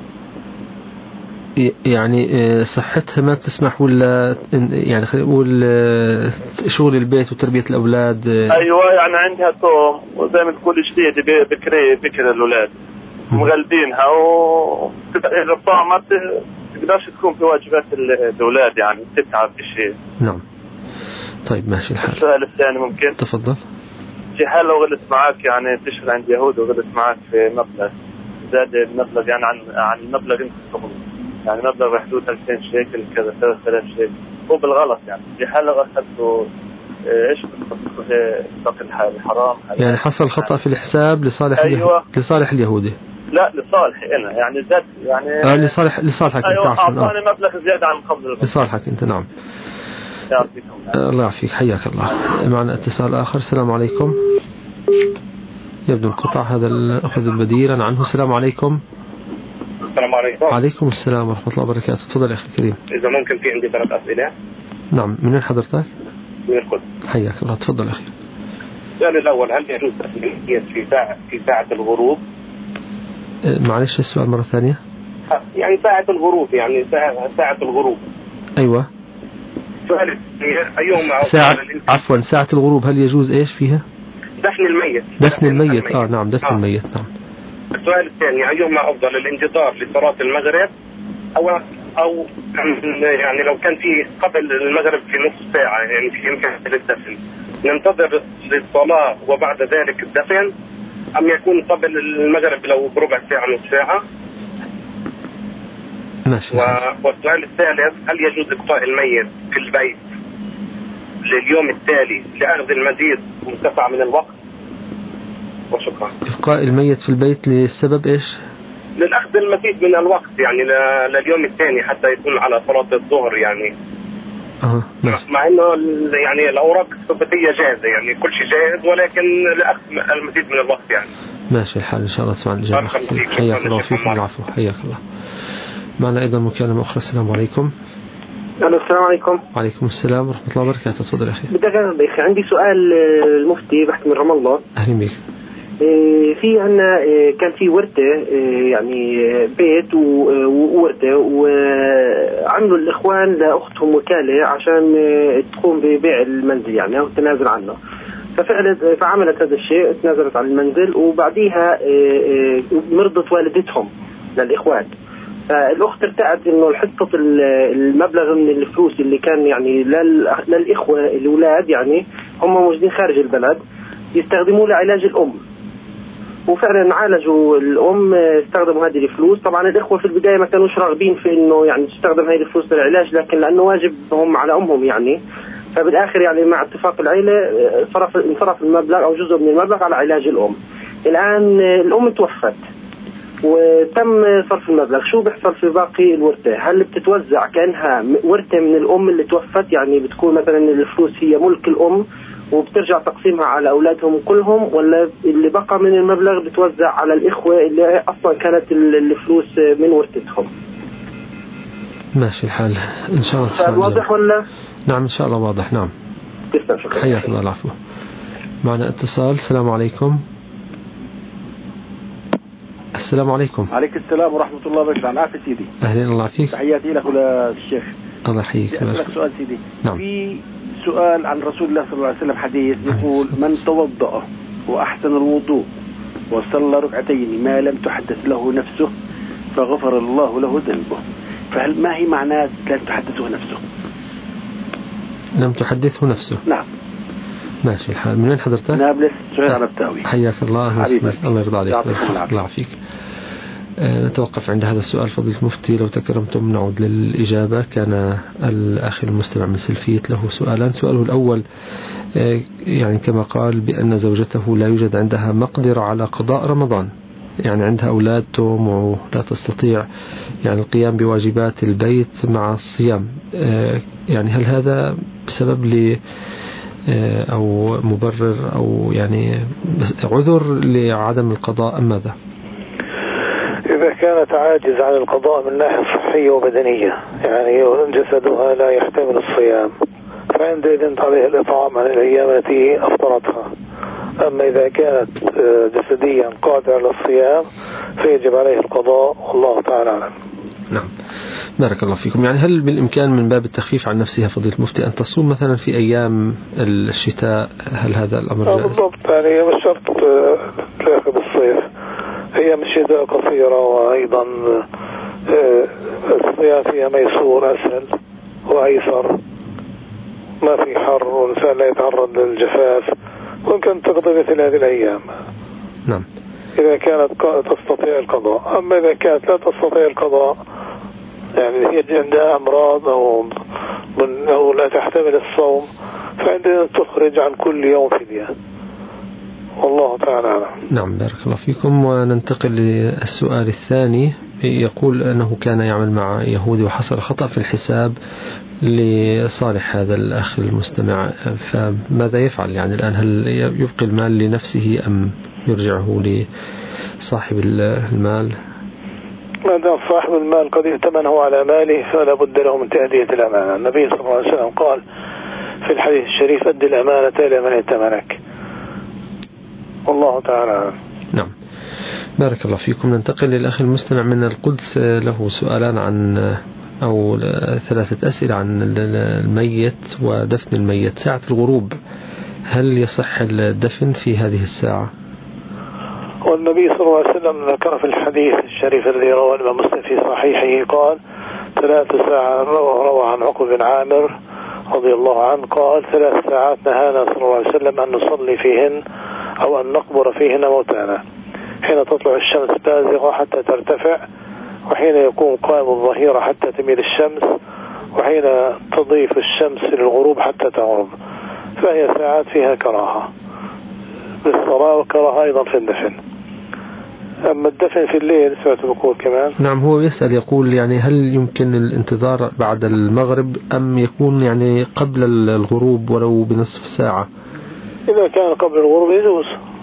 يعني صحتها ما بتسمح، ولا يعني خلينا نقول شغل البيت وتربية الأولاد؟ أيوة، يعني عندها صوم وزي ما تقول جديد، بكرة الأولاد مغلبينها، وإذا صامت تقدرش تكون في واجبات الأولاد، يعني تتعب بشيء. نعم. طيب ماشي الحال. السؤال الثاني ممكن؟ تفضل. في حال لو غلط معك، يعني تشتغل عند يهود وغلط معك في مبلغ، زاد المبلغ يعني عن المبلغ انت تقبضه، يعني مبلغ بحدود 2000 شيكل كذا 3000 شيكل، هو بالغلط، يعني في حال لو أخذته ايش باقي الحال حرام؟ يعني حصل خطأ في الحساب لصالح أيوة. لصالح اليهودي؟ لا، لصالحي انا، يعني زاد يعني لصالحك أيوة، انت. عفوا، اعطاني مبلغ زيادة عن قبض الغلط. لصالحك انت. نعم. يعطيكم الله يعافيك، حياك الله. معنا اتصال آخر. السلام عليكم. يبدو انقطاع هذا الأخذ البديل عنه. السلام عليكم. السلام عليكم. وعليكم السلام ورحمة الله وبركاته. تفضل يا أخي الكريم. إذا ممكن في عندي 3 أسئلة. نعم، من وين حضرتك؟ من القدس. حياك الله، تفضل أخي. السؤال الأول، هل يجوز التسمية في ساعة الغروب؟ معلش السؤال مرة ثانية. يعني ساعة الغروب، يعني ساعة الغروب. أيوة. سؤال أيهما عفوا، ساعة الغروب هل يجوز إيش فيها؟ دفن الميت. دفن الميت. نعم، دفن الميت. نعم. السؤال الثاني، أيهما أفضل، الانتظار لصلاة المغرب أو يعني لو كان في قبل المغرب في نصف ساعة، يعني في إمكانية للدفن، ننتظر للصلاة وبعد ذلك الدفن، أم يكون قبل المغرب لو بربع ساعة نصف ساعة؟ ماشي. والسؤال الثالث، هل يجوز إبقاء الميت في البيت لليوم التالي لأخذ المزيد مرتفع من الوقت؟ وشكرا. إبقاء الميت في البيت لسبب إيش؟ للأخذ المزيد من الوقت، يعني لليوم الثاني حتى يكون على صلاة الظهر، يعني مع إنه يعني الأوراق الثبوتية جاهزة، يعني كل شيء جاهز، ولكن لأخذ المزيد من الوقت يعني. ماشي الحال، إن شاء الله تسمع الإجابة. حياك الله فيكم. العفو، حياك الله. معنا أيضا مكالمة أخرى. السلام عليكم. السلام عليكم. وعليكم السلام ورحمة الله وبركاته. تفضل أخي. بدي أخي، عندي سؤال المفتي، بحكي من رام الله. أهلا بك. في عنا كان في ورثة، يعني بيت وورثة، وعملوا الإخوان لأختهم وكالة عشان تقوم ببيع المنزل، يعني أو التنازل عنه. فعملت هذا الشيء، تنازلت عن المنزل، وبعديها مرضت والدتهم للإخوان. الأخت ارتأت إنه حصة المبلغ من الفلوس اللي كان يعني للإخوة الأولاد، يعني هم موجودين خارج البلد، يستخدموه لعلاج الأم. وفعلا عالجوا الأم، استخدموا هذه الفلوس. طبعا الإخوة في البداية ما كانوش راغبين في إنه يعني تستخدم هذه الفلوس للعلاج، لكن لأنه واجبهم على أمهم يعني، فبالآخر يعني مع اتفاق العائلة انصرف المبلغ أو جزء من المبلغ على علاج الأم. الآن الأم توفت وتم صرف المبلغ، شو بيحصل في باقي الورثة؟ هل بتتوزع كأنها ورثة من الأم اللي توفت، يعني بتكون مثلا الفلوس هي ملك الأم وبترجع تقسيمها على أولادهم كلهم، ولا اللي بقى من المبلغ بتوزع على الإخوة اللي أصلا كانت الفلوس من ورثتهم؟ ماشي الحال، إن شاء الله. واضح ولا؟ نعم إن شاء الله واضح. نعم. تسلم، شكرا. حياك الله. العفو. معنا اتصال. السلام عليكم. السلام عليكم. عليك السلام ورحمة الله وبركاته. العافية سيدي. أهلا الله فيك. تحياتي لك وللشيخ. الله يحييك. أسألك سؤال سيدي. نعم. في سؤال عن رسول الله صلى الله عليه وسلم حديث يقول من توضأ وأحسن الوضوء وصلى ركعتين ما لم تحدث له نفسه فغفر الله له ذنبه. فهل ما هي معناه لم تحدثه نفسه؟ لم تحدثه نفسه. نعم. ماشي الحال. من وين حضرتك؟ نابلس سعيد عربتاوي. حياك الله. الله يرضى عليك. الله يعافيك. نتوقف عند هذا السؤال فضيلة المفتي لو تكرمتم نعود للإجابة. كان الأخ المستمع من سلفيت له سؤالان. سؤاله الأول يعني كما قال بأن زوجته لا يوجد عندها مقدرة على قضاء رمضان، يعني عندها أولاد توم ولا تستطيع يعني القيام بواجبات البيت مع الصيام، يعني هل هذا بسبب أو مبرر أو يعني عذر لعدم القضاء أم ماذا؟ إذا كانت عاجز عن القضاء من ناحية صحية وبدنية، يعني جسدها لا يحتمل الصيام، فعندئذ عليها الإطعام عن الأيام التي أفطرتها. أما إذا كانت جسديا قادرة على الصيام فيجب عليه القضاء والله تعالى أعلم. نعم بارك الله فيكم. يعني هل بالإمكان من باب التخفيف عن نفسها فضيلة المفتي أن تصوم مثلا في أيام الشتاء؟ هل هذا الأمر جائز؟ بالضبط، يعني مش شرط تلاقي بالصيف، أيام الشتاء قصيرة وأيضا الصيام فيها ميسور أسهل وأيسر، ما في حر والإنسان لا يتعرض للجفاف، ويمكن تقضي مثل هذه الأيام. نعم. إذا كانت تستطيع القضاء. أما إذا كانت لا تستطيع القضاء، يعني هي عندها أمراض أو لا تحتمل الصوم، فعندنا تخرج عن كل يوم فدية والله تعالى أعلم. نعم بارك الله فيكم. وننتقل للسؤال الثاني. يقول أنه كان يعمل مع يهودي وحصل خطأ في الحساب لصالح هذا الأخ المستمع، فماذا يفعل يعني الآن؟ هل يبقي المال لنفسه أم يرجعه لصاحب المال؟ ما دام صاحب المال قد ائتمنه على ماله فلا بد له من تأدية الأمانة. النبي صلى الله عليه وسلم قال في الحديث الشريف أدي الأمانة إلى من ائتمنك والله تعالى. نعم بارك الله فيكم. ننتقل للأخ المستمع من القدس، له سؤالان عن أو 3 أسئلة عن الميت ودفن الميت. ساعة الغروب هل يصح الدفن في هذه الساعة؟ والنبي صلى الله عليه وسلم ذكر في الحديث الشريف الذي رواه الإمام مسلم في صحيحه قال 3 ساعات، روى عن عقبة بن عامر رضي الله عنه قال 3 ساعات نهانا صلى الله عليه وسلم أن نصلي فيهن أو أن نقبر فيهن موتانا، حين تطلع الشمس بازغة حتى ترتفع، وحين يقوم قائم الظهيرة حتى تميل الشمس، وحين تضيف الشمس للغروب حتى تغرب، فهي ساعات فيها كراهة بالصلاة وكراهة أيضا في الدفن. أما الدفن في الليل سمعت بقول كمان. نعم هو يسأل يقول يعني هل يمكن الانتظار بعد المغرب أم يكون يعني قبل الغروب ولو بنصف ساعة؟ إذا كان قبل الغروب يجوز،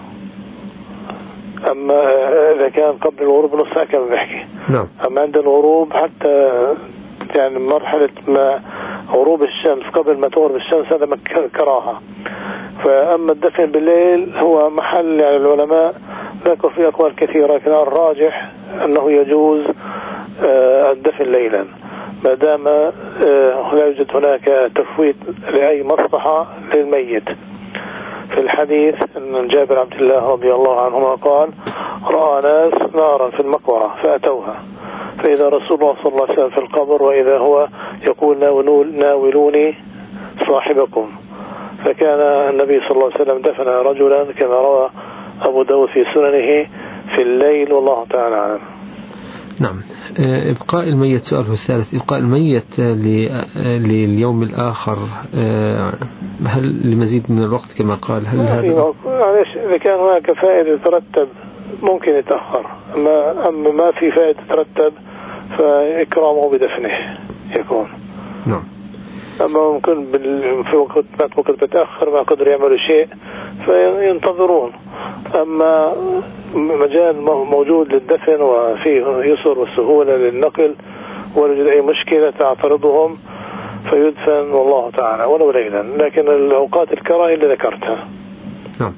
أما إذا كان قبل الغروب نص ساعة كما بحكي. نعم. أما عند الغروب حتى يعني مرحلة ما غروب الشمس قبل ما تغرب الشمس هذا كراهة. فأما الدفن بالليل هو محل يعني العلماء ذكروا فيه أقوال كثيرة، لكن الراجح أنه يجوز الدفن ليلا ما دام لا يوجد هناك تفويت لأي مصلحة للميت. في الحديث أن جابر عبد الله رضي الله عنهما قال رأى ناس نارا في المقبرة فأتوها، فإذا رسول الله صلى الله عليه وسلم في القبر وإذا هو يقول ناولوني صاحبكم، فكان النبي صلى الله عليه وسلم دفن رجلا كما روى أبو داود في سننه في الليل والله تعالى أعلم. نعم. إبقاء الميت سؤاله الثالث، إبقاء الميت لليوم الآخر هل لمزيد من الوقت كما قال؟ هل هذا إذا كان هناك فائدة يترتب ممكن يتأخر، أما ما في فائدة تترتب فإكرامه بدفنه يكون. نعم. أما ممكن في وقت ما ممكن تتأخر ما قدر يعملوا شيء فينتظرون. أما مجال موجود للدفن وفيه يسر والسهولة للنقل ولا يوجد أي مشكلة تعترضهم فيدفن والله تعالى ولو ليلا، لكن الأوقات الكراهة اللي ذكرتها. نعم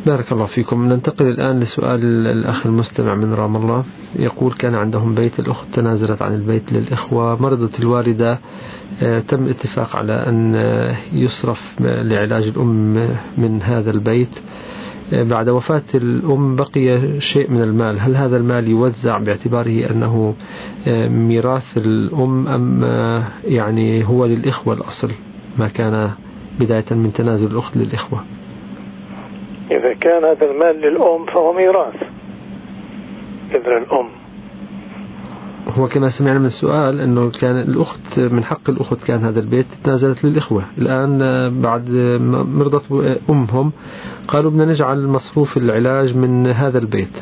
بارك الله فيكم. ننتقل الآن لسؤال الأخ المستمع من رام الله. يقول كان عندهم بيت، الأخت تنازلت عن البيت للإخوة، مرضت الوالدة، تم الاتفاق على أن يصرف لعلاج الأم من هذا البيت. بعد وفاة الأم بقي شيء من المال، هل هذا المال يوزع باعتباره أنه ميراث الأم أم يعني هو للإخوة الأصل ما كان بداية من تنازل الأخت للإخوة؟ إذا كان هذا المال للأم فهو ميراث إذن الأم. هو كما سمعنا من السؤال أنه كان الأخت من حق الأخت كان هذا البيت تنازلت للإخوة. الآن بعد مرضت أمهم قالوا بدنا نجعل مصروف العلاج من هذا البيت.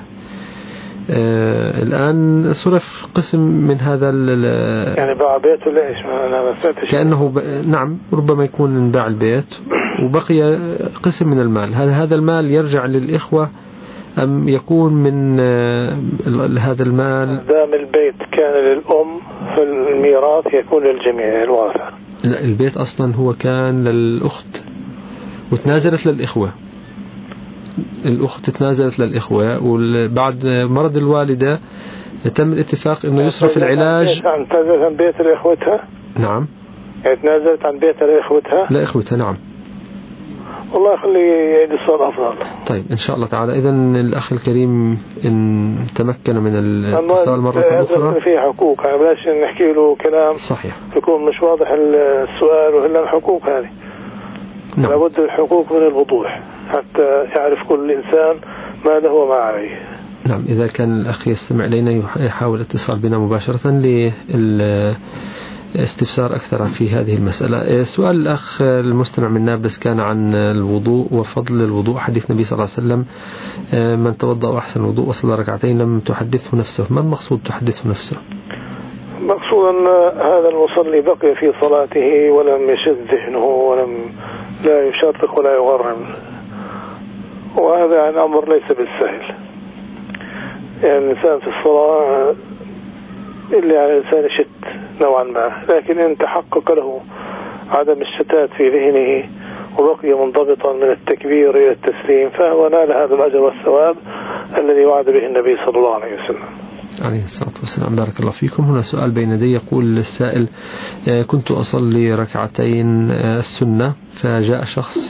الآن صرف قسم من هذا يعني باع بيته ليش؟ أنا كأنه نعم ربما يكون انباع البيت وبقي قسم من المال. هل هذا المال يرجع للإخوة أم يكون من هذا المال؟ دام البيت كان للأم فالميراث يكون للجميع الوارثة. لا، البيت أصلا هو كان للأخت وتنازلت للإخوة. الأخت تنازلت للإخوة وبعد مرض الوالدة تم الاتفاق إنه يصرف العلاج. تنازلت عن بيت لإخوتها؟ نعم. يعني تنازلت عن بيت لإخوتها؟ لا إخوتها نعم. والله يخلي يصير أفضل. طيب إن شاء الله تعالى. إذن الأخ الكريم إن تمكن من الاتصال مرة أخرى. في حقوق يعني بلاش نحكي له كلام صحيح يكون مش واضح السؤال وإلا الحقوق هذه. نعم. لابد الحقوق من الوضوح حتى يعرف كل إنسان ما له وما عليه. نعم. إذا كان الأخ يستمع إلينا يحاول الاتصال بنا مباشرة لاستفسار أكثر في هذه المسألة. سؤال الأخ المستمع من نابلس كان عن الوضوء وفضل الوضوء. حديث النبي صلى الله عليه وسلم من توضأ وأحسن الوضوء وصلى ركعتين لم تحدثه نفسه. ما المقصود تحدثه نفسه؟ مقصود أن هذا المصلي بقي في صلاته ولم يشد ذهنه ولم لا يشرق ولا يغرم، وهذا يعني أمر ليس بالسهل. يعني الإنسان في الصلاة إلا يعني الإنسان يشت نوعا ما، لكن إن تحقق له عدم الشتات في ذهنه وبقي منضبطا من التكبير إلى التسليم فهو نال هذا الأجر والثواب الذي وعد به النبي صلى الله عليه وسلم عليه الصلاة والسلام. بارك الله فيكم. هنا سؤال بين يدي. يقول السائل كنت أصلي ركعتين السنة فجاء شخص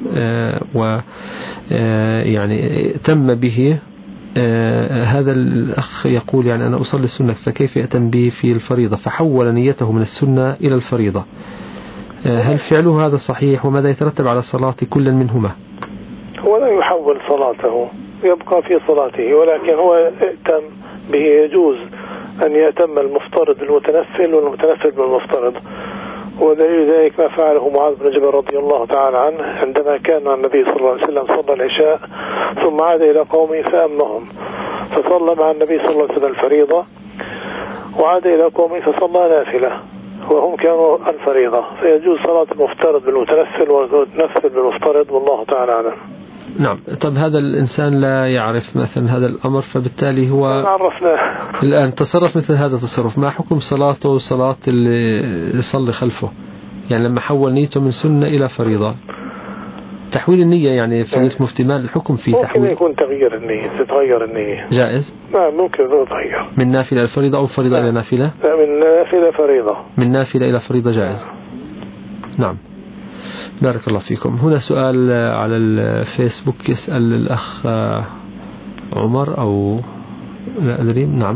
ويعني تم به هذا الأخ يقول يعني أنا أصلي السنة فكيف يأتم به في الفريضة، فحول نيته من السنة إلى الفريضة. هل فعله هذا صحيح وماذا يترتب على صلاة كل منهما؟ هو لا يحول صلاته، يبقى في صلاته، ولكن هو ائتم به. يجوز أن يأتم المفترض بالمتنفل والمتنفل بالمفترض، ودليل ذلك ما فعله معاذ بن جبل رضي الله تعالى عنه عندما كان مع النبي صلى الله عليه وسلم صلى العشاء ثم عاد إلى قومه فأمهم، فصلى مع النبي صلى الله عليه وسلم الفريضة وعاد إلى قومه فصلى نافلة وهم كانوا الفريضة. فيجوز صلاة المفترض بالمتنفل والمتنفل بالمفترض والله تعالى أعلم. نعم. طب هذا الإنسان لا يعرف مثلا هذا الأمر فبالتالي هو عرفناه الآن تصرف مثل هذا التصرف. ما حكم صلاته وصلاة اللي يصلي خلفه؟ يعني لما حول نيته من سنة إلى فريضة تحويل النية يعني فضيلة مفتي ما الحكم فيه؟ ممكن تحويل يكون تغيير النية، تتغير النية جائز؟ نعم ممكن تتغير من نافلة إلى فريضة أو فريضة إلى نافلة؟ لا من نافلة فريضة. من نافلة إلى فريضة جائز. نعم. بارك الله فيكم. هنا سؤال على الفيسبوك يسأل الأخ عمر أو لا أدري. نعم.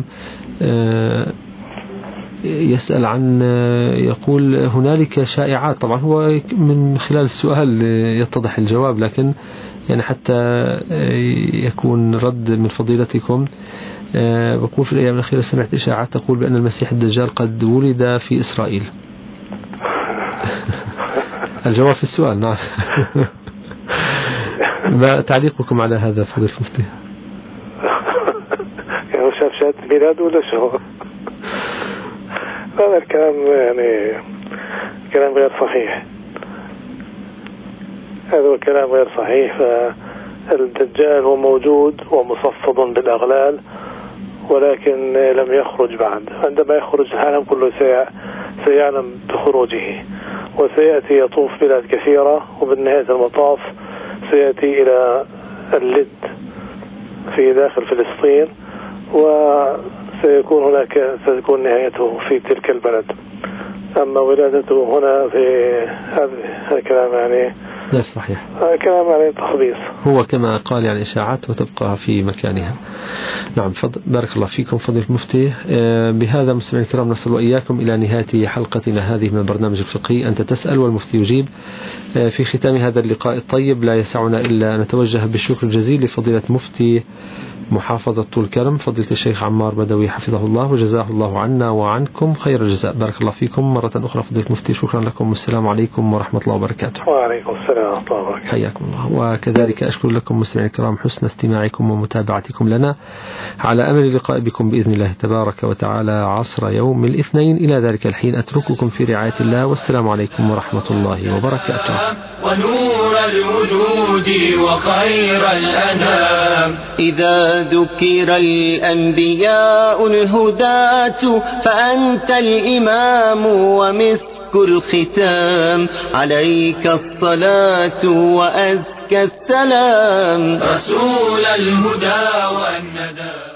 يسأل عن يقول هنالك شائعات، طبعا هو من خلال السؤال يتضح الجواب لكن يعني حتى يكون رد من فضيلتكم. بقول في الأيام الأخيرة سمعت إشاعات تقول بأن المسيح الدجال قد ولد في إسرائيل. الجواب في السؤال. نعم. ما تعليقكم على هذا فضيلة المفتي؟ يعني شاف شهادة ميلاد ولا شو؟ هذا الكلام يعني كلام غير صحيح. هذا الكلام غير صحيح. فالدجال هو موجود ومصفد بالأغلال ولكن لم يخرج بعد. عندما يخرج العالم كله سيعلم بخروجه وسيأتي يطوف بلاد كثيرة وبالنهاية المطاف سيأتي إلى اللد في داخل فلسطين، وسيكون ستكون نهايته في تلك البلد. أما ولادته هنا في هذا كلام يعني لا صحيح، كلام يعني تخبيص. هو كما قال يعني إشاعات وتبقى في مكانها. نعم، بارك الله فيكم فضيلة المفتي. بهذا مستمعين الكرام نصل وإياكم إلى نهاية حلقتنا هذه من البرنامج الفقهي أنت تسأل والمفتي يجيب. في ختام هذا اللقاء الطيب لا يسعنا إلا أن نتوجه بالشكر الجزيل لفضيلة مفتي محافظة طول كرم فضيلة الشيخ عمار بدوي حفظه الله وجزاه الله عنا وعنكم خير الجزاء. بارك الله فيكم مرة أخرى فضيلة المفتي، شكرا لكم والسلام عليكم ورحمة الله وبركاته. وعليكم السلام ورحمة الله وبركاته. حياكم الله. وكذلك أشكر لكم مستمعين الكرام حسن استماعكم ومتابعتكم لنا، على أمل اللقاء بكم بإذن الله تبارك وتعالى عصر يوم الاثنين. إلى ذلك الحين أترككم في رعاية الله، والسلام عليكم ورحمة الله وبركاته. ونور الوجود وخير الأنام، إذا ذكر الأنبياء الهداة فأنت الإمام ومسك الختام، عليك الصلاة وأزكى السلام، رسول الهدى والندى.